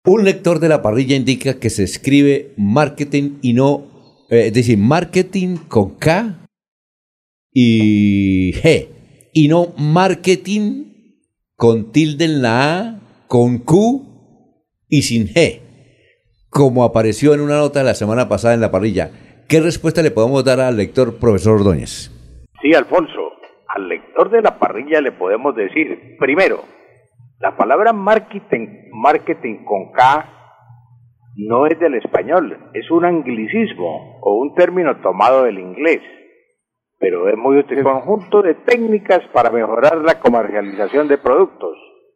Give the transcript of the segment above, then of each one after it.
Un lector de la parrilla indica que se escribe marketing y no, es decir, marketing con K y G, y no marketing con tilde en la A, con Q y sin G, como apareció en una nota de la semana pasada en la parrilla. ¿Qué respuesta le podemos dar al lector, profesor Ordóñez? Sí, Alfonso, al lector de la parrilla le podemos decir, primero, la palabra marketing con K no es del español, es un anglicismo o un término tomado del inglés, pero es muy útil conjunto de técnicas para mejorar la comercialización de productos.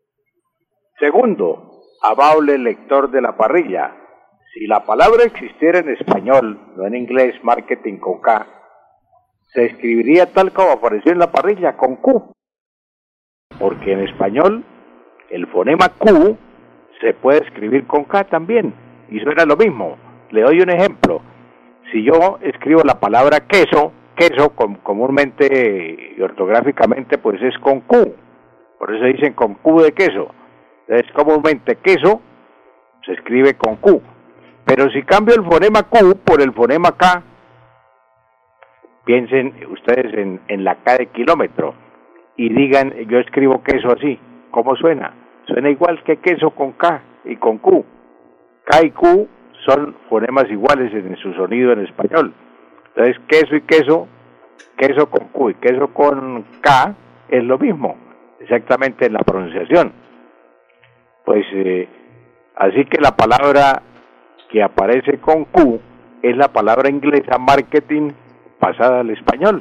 Segundo, amable lector de la parrilla, si la palabra existiera en español, no en inglés, marketing con K, se escribiría tal como apareció en la parrilla, con Q, porque en español el fonema Q se puede escribir con K también, y suena lo mismo. Le doy un ejemplo. Si yo escribo la palabra queso comúnmente y ortográficamente, pues es con Q, por eso dicen con Q de queso. Entonces, comúnmente queso se escribe con Q, pero si cambio el fonema Q por el fonema K, piensen ustedes en la K de kilómetro y digan, yo escribo queso así, ¿cómo suena? Suena igual que queso con K y con Q. K y Q son fonemas iguales en su sonido en español. Entonces, queso y queso, queso con Q y queso con K es lo mismo, exactamente en la pronunciación. Pues así que la palabra que aparece con Q es la palabra inglesa marketing pasada al español.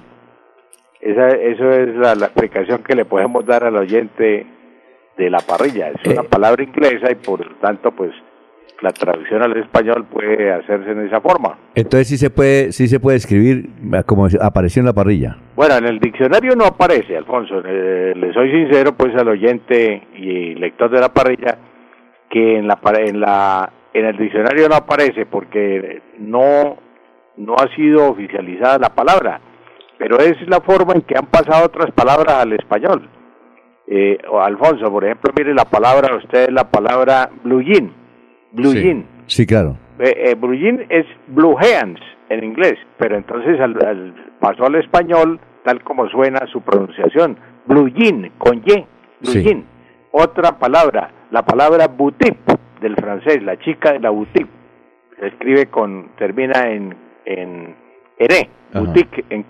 Eso es la explicación que le podemos dar al oyente de la parrilla. Es una palabra inglesa y por lo tanto, pues, la traducción al español puede hacerse en esa forma. Entonces sí se puede escribir como apareció en la parrilla. Bueno, en el diccionario no aparece, Alfonso. Le soy sincero, pues, al oyente y lector de la parrilla, que en el diccionario no aparece porque no ha sido oficializada la palabra, pero es la forma en que han pasado otras palabras al español. Alfonso, por ejemplo, mire la palabra blue jean. Sí, claro. Blue jean es blue jeans en inglés, pero entonces pasó al español tal como suena su pronunciación, blue jean, con Y, blue jean. Otra palabra, la palabra boutique del francés, la chica de la boutique, se escribe termina en ere, boutique, en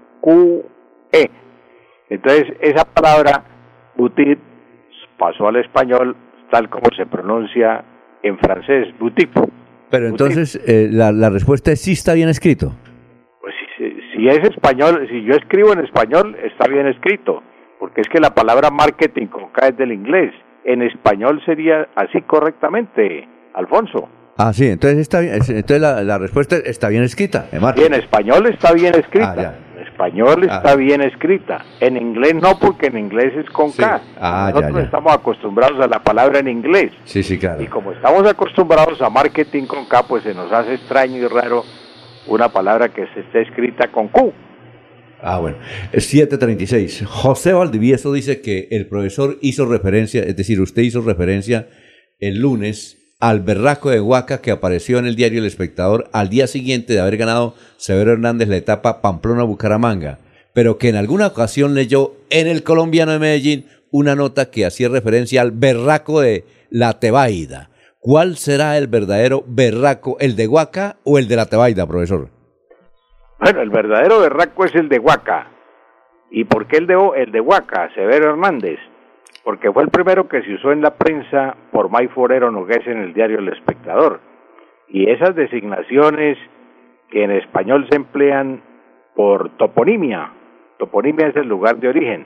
Q-E. Entonces, esa palabra, boutique, pasó al español tal como se pronuncia en francés, boutique. Pero entonces, la respuesta es sí está bien escrito. Pues si es español, si yo escribo en español, está bien escrito, porque es que la palabra marketing con K es del inglés. En español sería así correctamente, Alfonso. Ah, sí, entonces está bien, entonces la respuesta está bien escrita. Sí, en español está bien escrita. En español está bien escrita. En inglés no, porque en inglés es con K. Nosotros estamos acostumbrados a la palabra en inglés. Sí, claro. Y como estamos acostumbrados a marketing con K, pues se nos hace extraño y raro una palabra que se esté escrita con Q. Bueno, es 7:36. José Valdivieso dice que el profesor hizo referencia, es decir, usted hizo referencia el lunes al berraco de Huaca que apareció en el diario El Espectador al día siguiente de haber ganado Severo Hernández la etapa Pamplona-Bucaramanga, pero que en alguna ocasión leyó en El Colombiano de Medellín una nota que hacía referencia al berraco de la Tebaida. ¿Cuál será el verdadero berraco, el de Huaca o el de la Tebaida, profesor? Bueno, el verdadero berraco es el de Huaca. ¿Y por qué el de Huaca, Severo Hernández? Porque fue el primero que se usó en la prensa por May Forero Nogués en el diario El Espectador. Y esas designaciones que en español se emplean por toponimia es el lugar de origen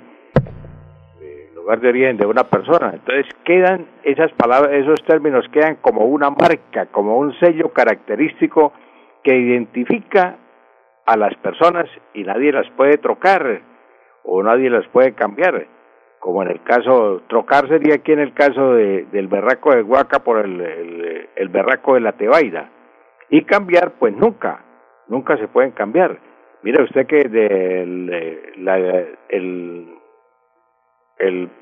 de una persona. Entonces quedan esas palabras, esos términos quedan como una marca, como un sello característico que identifica a las personas y nadie las puede trocar o nadie las puede cambiar. Como en el caso, trocar sería aquí en el caso del berraco de Huaca por el berraco de la Tebaida. Y cambiar, pues nunca se pueden cambiar. Mire usted que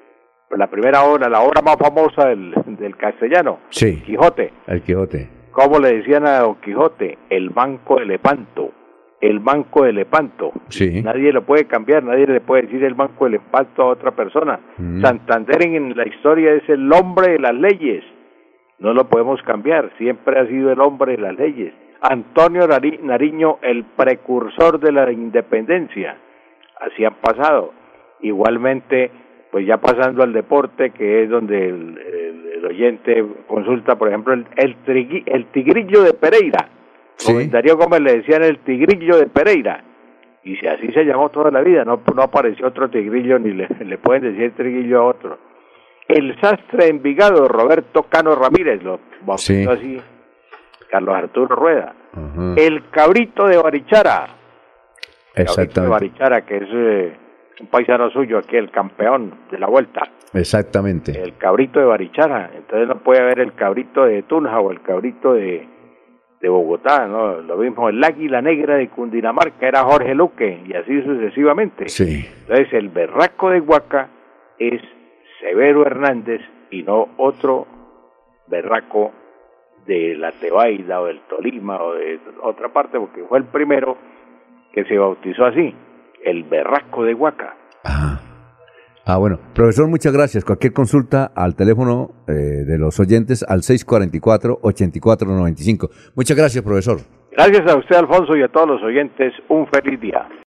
la primera obra, la obra más famosa del castellano, Sí. Quijote. El Quijote. ¿Cómo le decían a Don Quijote? El banco de Lepanto. El banco de Lepanto. Sí. Nadie lo puede cambiar, nadie le puede decir el banco de Lepanto a otra persona. Santander en la historia es el hombre de las leyes. No lo podemos cambiar, siempre ha sido el hombre de las leyes. Antonio Nariño, el precursor de la independencia. Así han pasado. Igualmente, pues ya pasando al deporte, que es donde el oyente consulta, por ejemplo, el tigrillo de Pereira. Sí. Rubén Darío Gómez le decían el tigrillo de Pereira. Y si así se llamó toda la vida, no apareció otro tigrillo, ni le pueden decir tigrillo a otro. El sastre de Envigado, Roberto Cano Ramírez, lo bautizó así Carlos Arturo Rueda. Ajá. El cabrito de Barichara. Exactamente. De Barichara, que es un paisano suyo aquí, el campeón de la vuelta. Exactamente. El cabrito de Barichara. Entonces no puede haber el cabrito de Tunja o el cabrito de Bogotá, ¿no? Lo mismo, el águila negra de Cundinamarca era Jorge Luque, y así sucesivamente. Sí. Entonces el berraco de Huaca es Severo Hernández y no otro berraco de la Tebaida o del Tolima o de otra parte, porque fue el primero que se bautizó así, el berraco de Huaca. Bueno, profesor, muchas gracias. Cualquier consulta al teléfono de los oyentes al 644-8495. Muchas gracias, profesor. Gracias a usted, Alfonso, y a todos los oyentes, un feliz día.